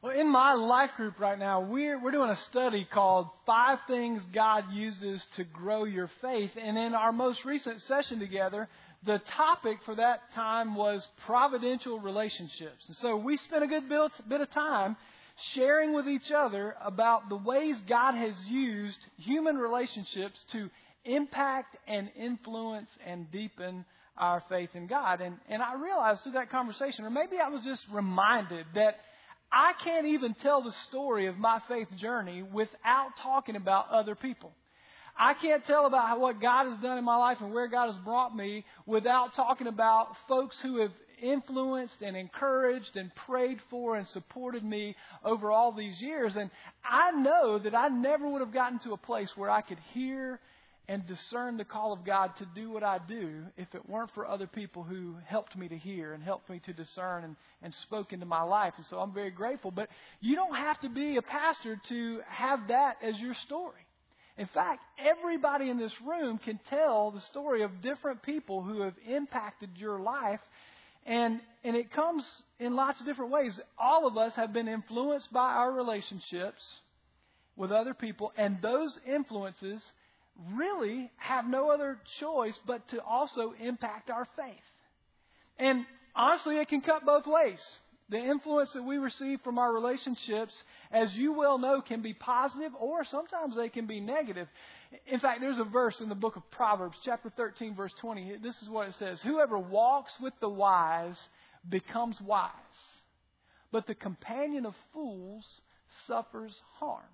Well, in my life group right now, we're doing a study called 5 Things God Uses to Grow Your Faith. And in our most recent session together, the topic for that time was providential relationships. And so we spent a good bit of time sharing with each other about the ways God has used human relationships to impact and influence and deepen our faith in God. And I realized through that conversation, or maybe I was just reminded that I can't even tell the story of my faith journey without talking about other people. I can't tell about what God has done in my life and where God has brought me without talking about folks who have influenced and encouraged and prayed for and supported me over all these years. And I know that I never would have gotten to a place where I could hear and discern the call of God to do what I do if it weren't for other people who helped me to hear and helped me to discern and spoke into my life. And so I'm very grateful. But you don't have to be a pastor to have that as your story. In fact, everybody in this room can tell the story of different people who have impacted your life. And it comes in lots of different ways. All of us have been influenced by our relationships with other people. And those influences really have no other choice but to also impact our faith. And honestly, it can cut both ways. The influence that we receive from our relationships, as you well know, can be positive or sometimes they can be negative. In fact, there's a verse in the book of Proverbs, chapter 13, verse 20. This is what it says. Whoever walks with the wise becomes wise, but the companion of fools suffers harm.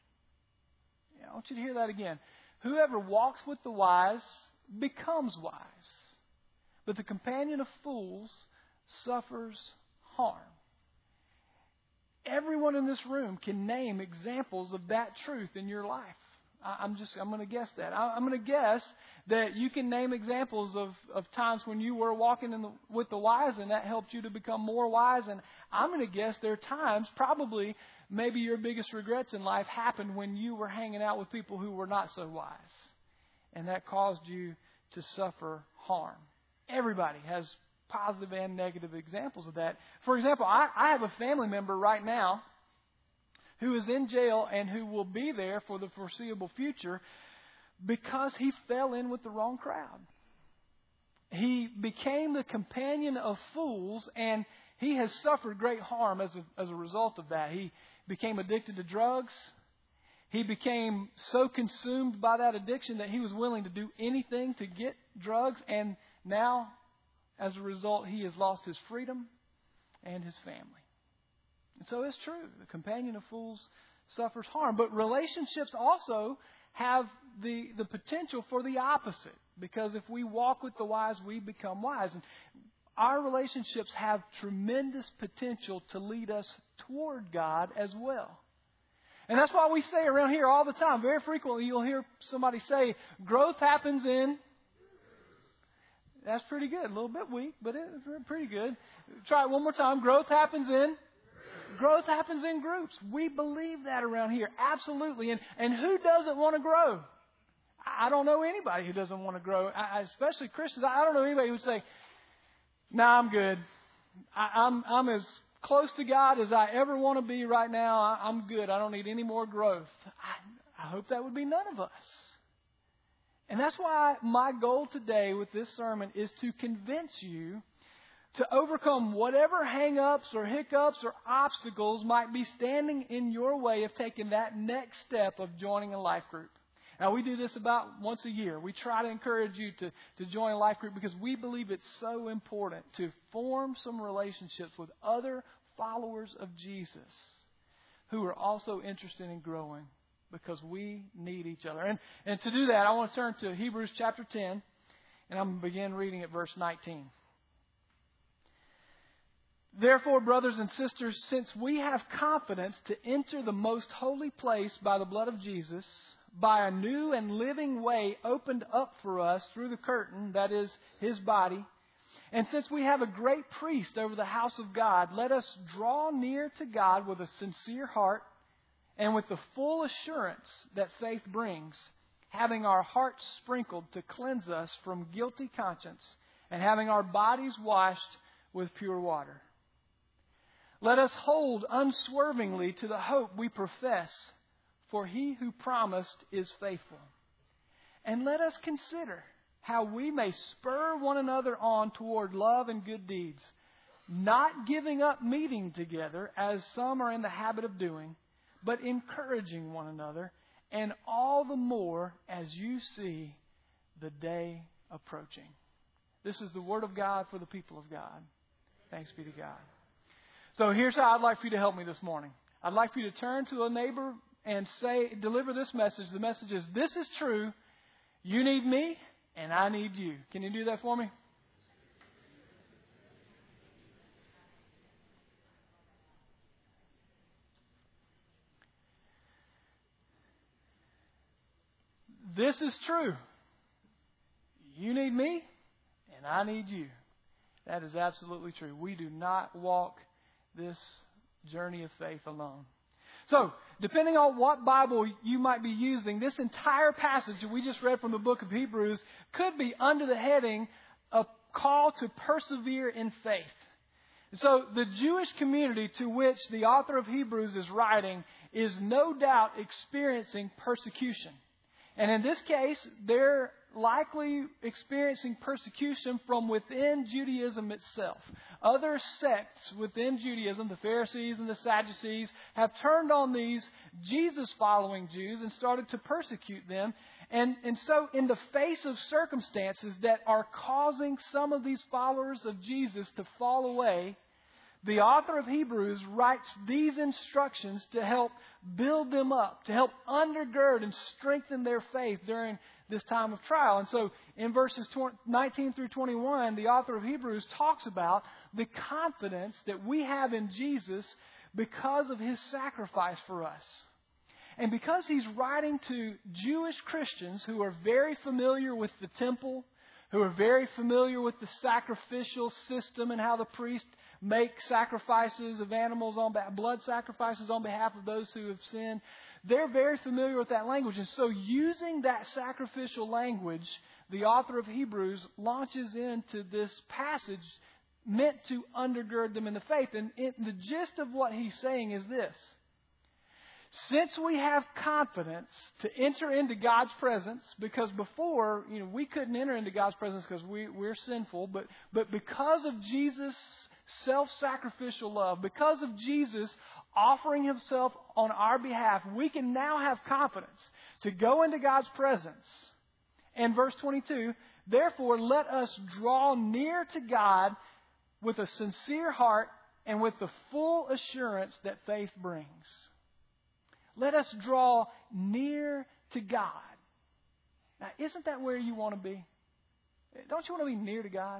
I want you to hear that again. Whoever walks with the wise becomes wise, but the companion of fools suffers harm. Everyone in this room can name examples of that truth in your life. I'm going to guess that. I'm going to guess that you can name examples of times when you were walking with the wise and that helped you to become more wise. And I'm going to guess there are times, probably maybe your biggest regrets in life happened when you were hanging out with people who were not so wise. And that caused you to suffer harm. Everybody has positive and negative examples of that. For example, I have a family member right now who is in jail and who will be there for the foreseeable future because he fell in with the wrong crowd. He became the companion of fools, and he has suffered great harm as a result of that. He became addicted to drugs. He became so consumed by that addiction that he was willing to do anything to get drugs, and now, as a result, he has lost his freedom and his family. And so it's true. The companion of fools suffers harm. But relationships also have the potential for the opposite. Because if we walk with the wise, we become wise. And our relationships have tremendous potential to lead us toward God as well. And that's why we say around here all the time, very frequently you'll hear somebody say, growth happens in... That's pretty good. A little bit weak, but it's pretty good. Try it one more time. Growth happens in groups. We believe that around here. Absolutely. And who doesn't want to grow? I don't know anybody who doesn't want to grow, especially Christians. I don't know anybody who would say, "Nah, I'm good. I'm as close to God as I ever want to be right now. I'm good. I don't need any more growth." I hope that would be none of us. And that's why my goal today with this sermon is to convince you to overcome whatever hang-ups or hiccups or obstacles might be standing in your way of taking that next step of joining a life group. Now, we do this about once a year. We try to encourage you to join a life group because we believe it's so important to form some relationships with other followers of Jesus who are also interested in growing, because we need each other. And to do that, I want to turn to Hebrews chapter 10, and I'm going to begin reading at verse 19. Therefore, brothers and sisters, since we have confidence to enter the most holy place by the blood of Jesus, by a new and living way opened up for us through the curtain, that is, His body, and since we have a great priest over the house of God, let us draw near to God with a sincere heart, and with the full assurance that faith brings, having our hearts sprinkled to cleanse us from guilty conscience, and having our bodies washed with pure water. Let us hold unswervingly to the hope we profess, for He who promised is faithful. And let us consider how we may spur one another on toward love and good deeds, not giving up meeting together as some are in the habit of doing, but encouraging one another, and all the more as you see the day approaching. This is the Word of God for the people of God. Thanks be to God. So here's how I'd like for you to help me this morning. I'd like for you to turn to a neighbor and deliver this message. The message is, this is true. You need me, and I need you. Can you do that for me? This is true. You need me, and I need you. That is absolutely true. We do not walk this journey of faith alone. So, depending on what Bible you might be using, this entire passage that we just read from the book of Hebrews could be under the heading, a call to persevere in faith. So, the Jewish community to which the author of Hebrews is writing is no doubt experiencing persecution. And in this case, they're likely experiencing persecution from within Judaism itself. Other sects within Judaism, the Pharisees and the Sadducees, have turned on these Jesus-following Jews and started to persecute them. And so in the face of circumstances that are causing some of these followers of Jesus to fall away, the author of Hebrews writes these instructions to help build them up, to help undergird and strengthen their faith during this time of trial. And so in verses 19 through 21, the author of Hebrews talks about the confidence that we have in Jesus because of His sacrifice for us. And because he's writing to Jewish Christians who are very familiar with the temple, who are very familiar with the sacrificial system and how the priest make sacrifices of animals, blood sacrifices on behalf of those who have sinned, they're very familiar with that language. And so using that sacrificial language, the author of Hebrews launches into this passage meant to undergird them in the faith. And the gist of what he's saying is this. Since we have confidence to enter into God's presence, because before, we couldn't enter into God's presence because we're sinful, but because of Jesus' self-sacrificial love, because of Jesus offering Himself on our behalf, we can now have confidence to go into God's presence. And verse 22, therefore let us draw near to God with a sincere heart and with the full assurance that faith brings. Let us draw near to God. Now, isn't that where you want to be? Don't you want to be near to God?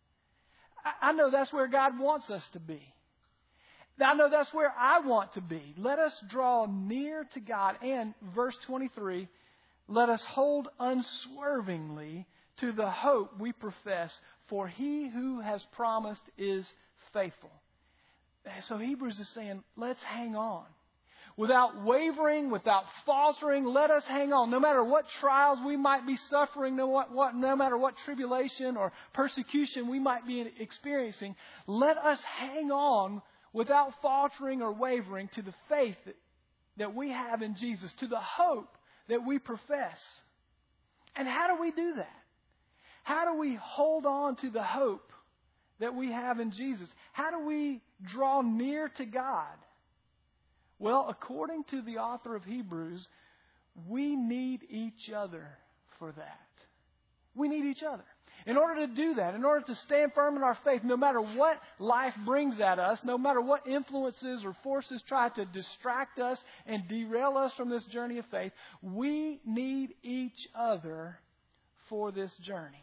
I know that's where God wants us to be. I know that's where I want to be. Let us draw near to God. And verse 23, let us hold unswervingly to the hope we profess, for He who has promised is faithful. So Hebrews is saying, let's hang on. Without wavering, without faltering, let us hang on. No matter what trials we might be suffering, no matter what tribulation or persecution we might be experiencing, let us hang on without faltering or wavering to the faith that we have in Jesus, to the hope that we profess. And how do we do that? How do we hold on to the hope that we have in Jesus? How do we draw near to God? Well, according to the author of Hebrews, we need each other for that. We need each other. In order to do that, in order to stand firm in our faith, no matter what life brings at us, no matter what influences or forces try to distract us and derail us from this journey of faith, we need each other for this journey.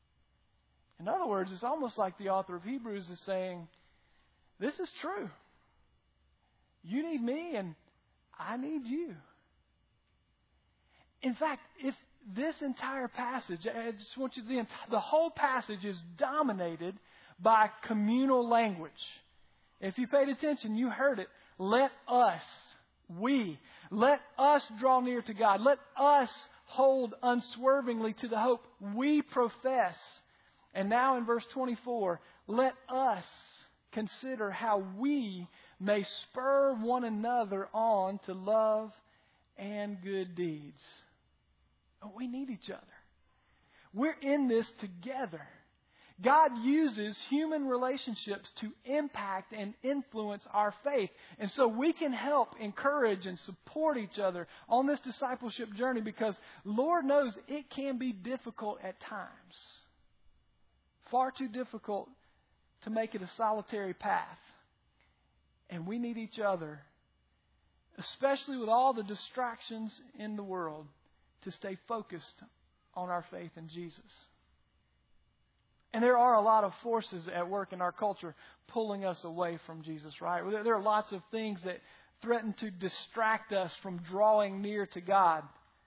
In other words, it's almost like the author of Hebrews is saying, this is true. You need me and I need you. In fact, if this entire passage, I just want you to, the whole passage is dominated by communal language. If you paid attention, you heard it. Let us draw near to God. Let us hold unswervingly to the hope we profess. And now in verse 24, let us consider how we may spur one another on to love and good deeds. Oh, we need each other. We're in this together. God uses human relationships to impact and influence our faith. And so we can help, encourage, and support each other on this discipleship journey because Lord knows it can be difficult at times. Far too difficult to make it a solitary path. And we need each other, especially with all the distractions in the world, to stay focused on our faith in Jesus. And there are a lot of forces at work in our culture pulling us away from Jesus, right? There are lots of things that threaten to distract us from drawing near to God.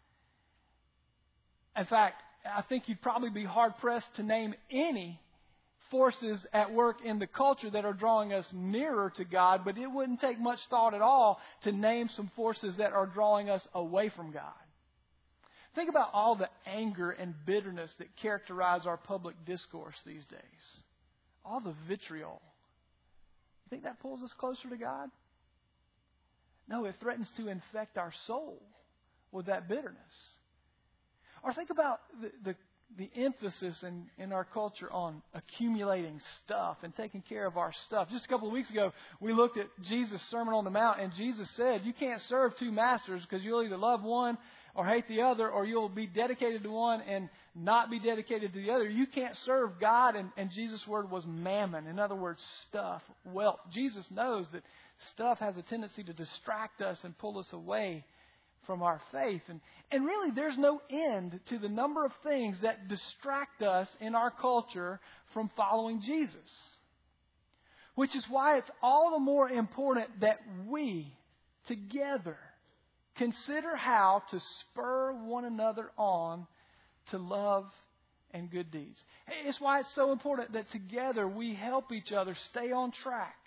In fact, I think you'd probably be hard-pressed to name any forces at work in the culture that are drawing us nearer to God, but it wouldn't take much thought at all to name some forces that are drawing us away from God. Think about all the anger and bitterness that characterize our public discourse these days. All the vitriol. You think that pulls us closer to God? No, it threatens to infect our soul with that bitterness. Or think about the emphasis in our culture on accumulating stuff and taking care of our stuff. Just a couple of weeks ago, we looked at Jesus' Sermon on the Mount, and Jesus said, you can't serve two masters because you'll either love one or hate the other, or you'll be dedicated to one and not be dedicated to the other. You can't serve God, and Jesus' word was mammon. In other words, stuff, wealth. Jesus knows that stuff has a tendency to distract us and pull us away from our faith. And really, there's no end to the number of things that distract us in our culture from following Jesus. Which is why it's all the more important that we, together, consider how to spur one another on to love and good deeds. It's why it's so important that together we help each other stay on track.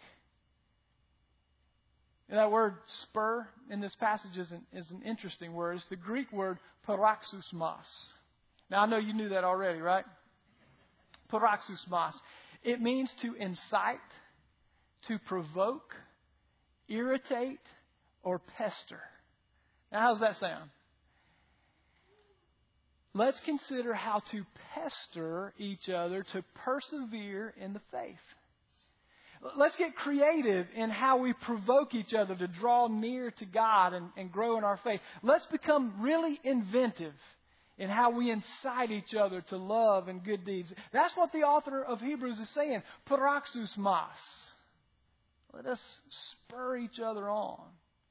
And that word spur in this passage is an interesting word. It's the Greek word paroxysmos. Now I know you knew that already, right? Paroxysmos. It means to incite, to provoke, irritate, or pester. Now, how does that sound? Let's consider how to pester each other to persevere in the faith. Let's get creative in how we provoke each other to draw near to God and grow in our faith. Let's become really inventive in how we incite each other to love and good deeds. That's what the author of Hebrews is saying. Paroxysmos. Let us spur each other on.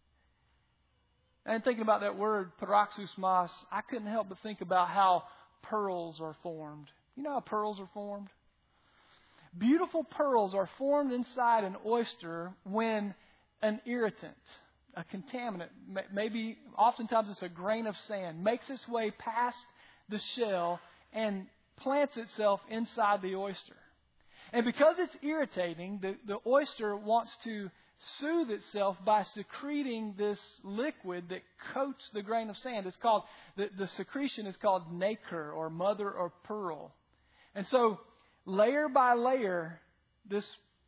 And thinking about that word, paroxysmos, I couldn't help but think about how pearls are formed. You know how pearls are formed? Beautiful pearls are formed inside an oyster when an irritant, a contaminant, maybe oftentimes it's a grain of sand, makes its way past the shell and plants itself inside the oyster. And because it's irritating, the oyster wants to soothe itself by secreting this liquid that coats the grain of sand. It's called, the secretion is called nacre or mother of pearl. And so layer by layer, this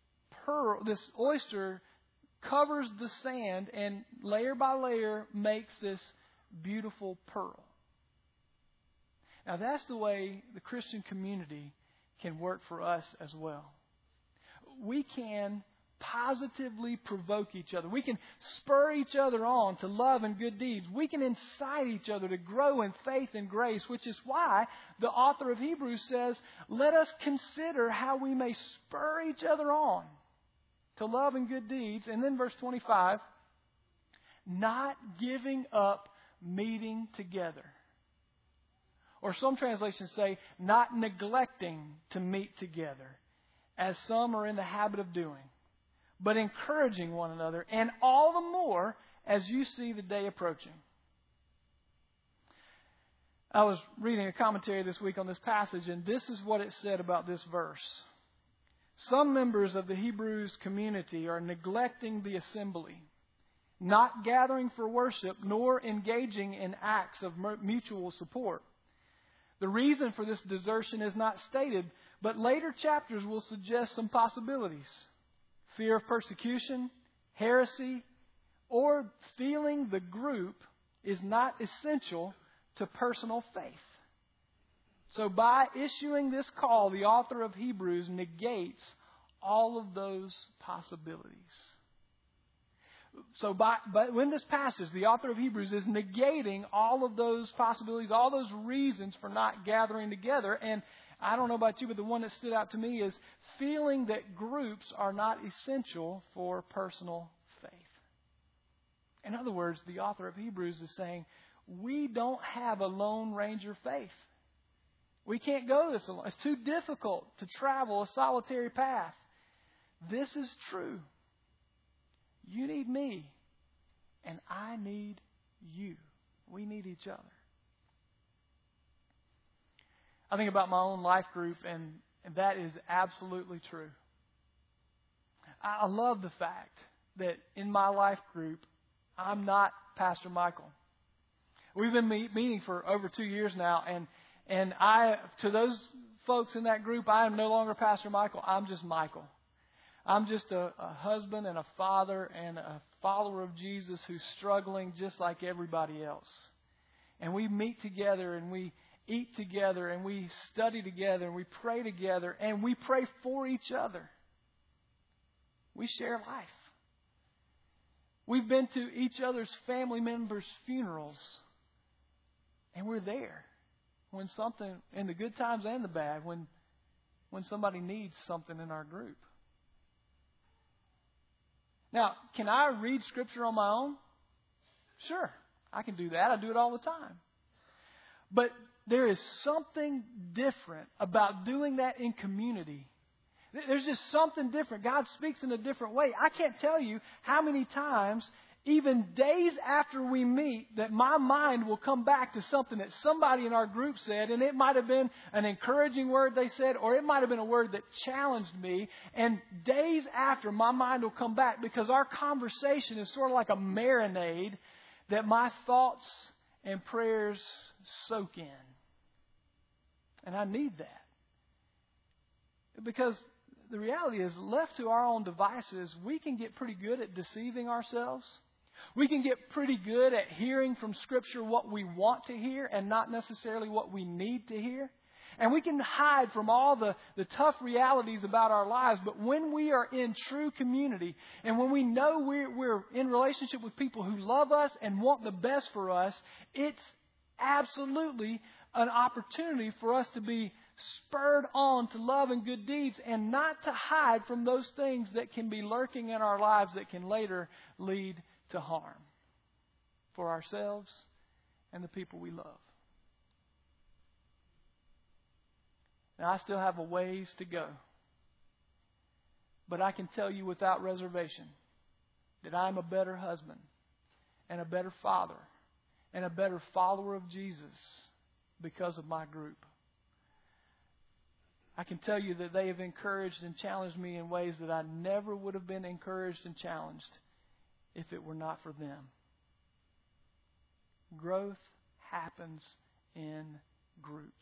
oyster covers the sand and layer by layer makes this beautiful pearl. Now that's the way the Christian community can work for us as well. We can positively provoke each other. We can spur each other on to love and good deeds. We can incite each other to grow in faith and grace, which is why the author of Hebrews says, let us consider how we may spur each other on to love and good deeds. And then verse 25, not giving up meeting together. Or some translations say, not neglecting to meet together, as some are in the habit of doing, but encouraging one another, and all the more as you see the day approaching. I was reading a commentary this week on this passage, and this is what it said about this verse. Some members of the Hebrews community are neglecting the assembly, not gathering for worship, nor engaging in acts of mutual support. The reason for this desertion is not stated, but later chapters will suggest some possibilities. Fear of persecution, heresy, or feeling the group is not essential to personal faith. So by issuing this call, the author of Hebrews negates all of those possibilities. So in this passage, the author of Hebrews is negating all of those possibilities, all those reasons for not gathering together. And I don't know about you, but the one that stood out to me is feeling that groups are not essential for personal faith. In other words, the author of Hebrews is saying, we don't have a Lone Ranger faith. We can't go this alone. It's too difficult to travel a solitary path. This is true. You need me, and I need you. We need each other. I think about my own life group, and that is absolutely true. I love the fact that in my life group, I'm not Pastor Michael. We've been meeting for over 2 years now, and to those folks in that group, I am no longer Pastor Michael. I'm just Michael. I'm just a husband and a father and a follower of Jesus who's struggling just like everybody else. And we meet together and we eat together and we study together and we pray together and we pray for each other. We share life. We've been to each other's family members' funerals, and we're there when something, in the good times and the bad, when somebody needs something in our group. Now, can I read Scripture on my own? Sure, I can do that. I do it all the time. But there is something different about doing that in community. There's just something different. God speaks in a different way. I can't tell you how many times, even days after we meet, that my mind will come back to something that somebody in our group said, and it might have been an encouraging word they said, or it might have been a word that challenged me, and days after, my mind will come back because our conversation is sort of like a marinade that my thoughts and prayers soak in. And I need that. Because the reality is, left to our own devices, we can get pretty good at deceiving ourselves. We can get pretty good at hearing from Scripture what we want to hear and not necessarily what we need to hear. And we can hide from all the tough realities about our lives. But when we are in true community and when we know we're in relationship with people who love us and want the best for us, it's absolutely an opportunity for us to be spurred on to love and good deeds and not to hide from those things that can be lurking in our lives that can later lead to harm for ourselves and the people we love. Now, I still have a ways to go, but I can tell you without reservation that I'm a better husband and a better father and a better follower of Jesus because of my group. I can tell you that they have encouraged and challenged me in ways that I never would have been encouraged and challenged if it were not for them. Growth happens in groups.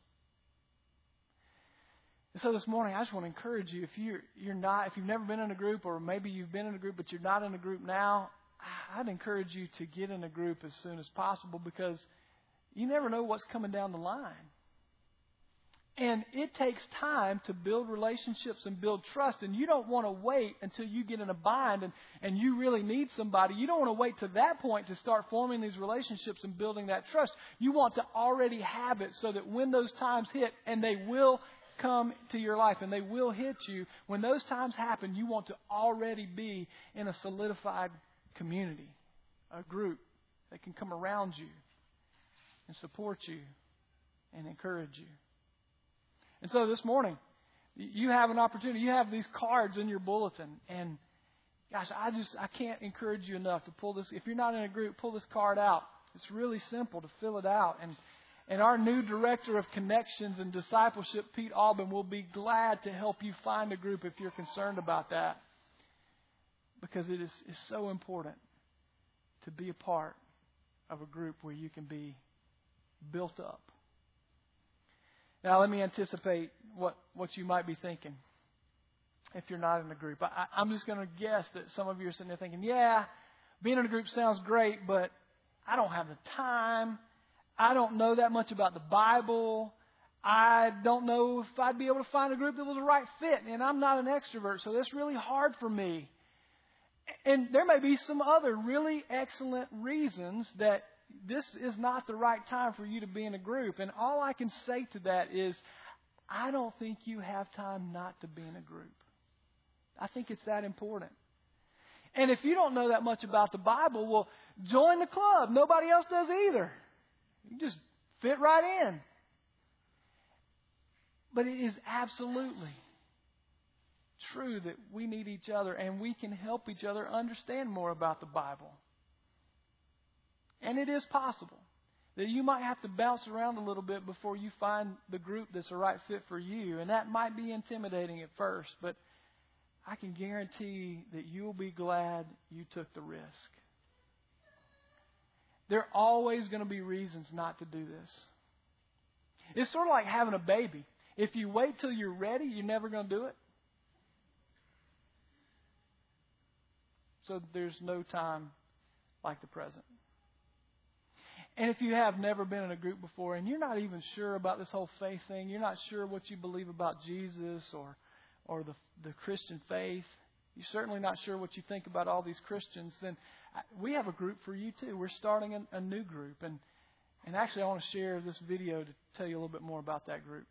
And so this morning, I just want to encourage you, if you've never been in a group, or maybe you've been in a group but you're not in a group now, I'd encourage you to get in a group as soon as possible, because you never know what's coming down the line. And it takes time to build relationships and build trust. And you don't want to wait until you get in a bind and you really need somebody. You don't want to wait to that point to start forming these relationships and building that trust. You want to already have it so that when those times hit, and they will come to your life and they will hit you, when those times happen, you want to already be in a solidified community, a group that can come around you and support you and encourage you. And so this morning, you have an opportunity. You have these cards in your bulletin. And gosh, I can't encourage you enough to pull this. If you're not in a group, pull this card out. It's really simple to fill it out. And our new director of connections and discipleship, Pete Albin, will be glad to help you find a group if you're concerned about that. Because it is so important to be a part of a group where you can be built up. Now, let me anticipate what you might be thinking. if you're not in a group. I'm just going to guess that some of you are sitting there thinking, yeah, being in a group sounds great, but I don't have the time. I don't know that much about the Bible. I don't know if I'd be able to find a group that was the right fit. And I'm not an extrovert, so that's really hard for me. And there may be some other really excellent reasons that this is not the right time for you to be in a group. And all I can say to that is, I don't think you have time not to be in a group. I think it's that important. And if you don't know that much about the Bible, well, join the club. Nobody else does either. You just fit right in. But it is absolutely true that we need each other and we can help each other understand more about the Bible. And it is possible that you might have to bounce around a little bit before you find the group that's the right fit for you. And that might be intimidating at first, but I can guarantee that you'll be glad you took the risk. There are always going to be reasons not to do this. It's sort of like having a baby. If you wait till you're ready, you're never going to do it. So there's no time like the present. And if you have never been in a group before and you're not even sure about this whole faith thing, you're not sure what you believe about Jesus or the Christian faith, you're certainly not sure what you think about all these Christians, then we have a group for you too. We're starting a new group. And actually I want to share this video to tell you a little bit more about that group.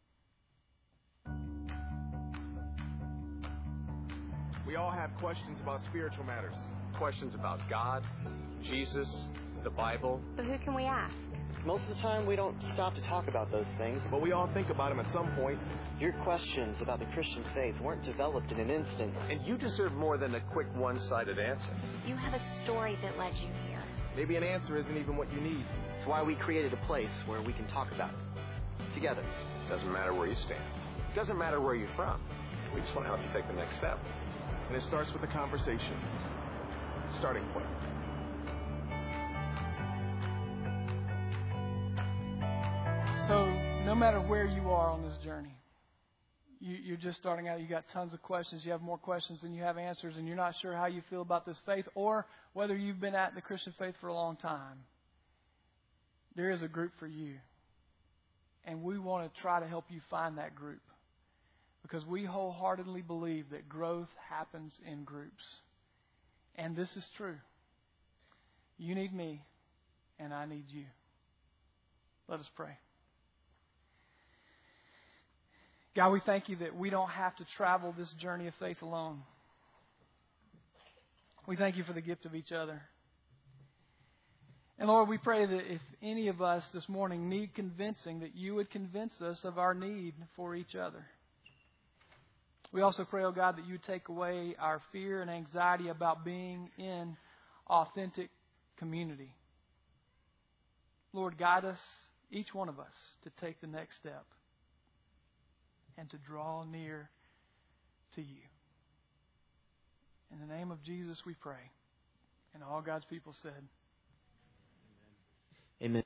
We all have questions about spiritual matters. Questions about God, Jesus, the Bible. So who can we ask? Most of the time, we don't stop to talk about those things. But we all think about them at some point. Your questions about the Christian faith weren't developed in an instant. And you deserve more than a quick one-sided answer. You have a story that led you here. Maybe an answer isn't even what you need. It's why we created a place where we can talk about it. Together. Doesn't matter where you stand. Doesn't matter where you're from. We just want to help you take the next step. And it starts with a conversation. Starting point. So no matter where you are on this journey, you're just starting out, you got tons of questions, you have more questions than you have answers, and you're not sure how you feel about this faith or whether you've been at the Christian faith for a long time, there is a group for you. And we want to try to help you find that group because we wholeheartedly believe that growth happens in groups. And this is true. You need me, and I need you. Let us pray. God, we thank you that we don't have to travel this journey of faith alone. We thank you for the gift of each other. And Lord, we pray that if any of us this morning need convincing, that you would convince us of our need for each other. We also pray, oh God, that you would take away our fear and anxiety about being in authentic community. Lord, guide us, each one of us, to take the next step and to draw near to you. In the name of Jesus we pray. And all God's people said, Amen.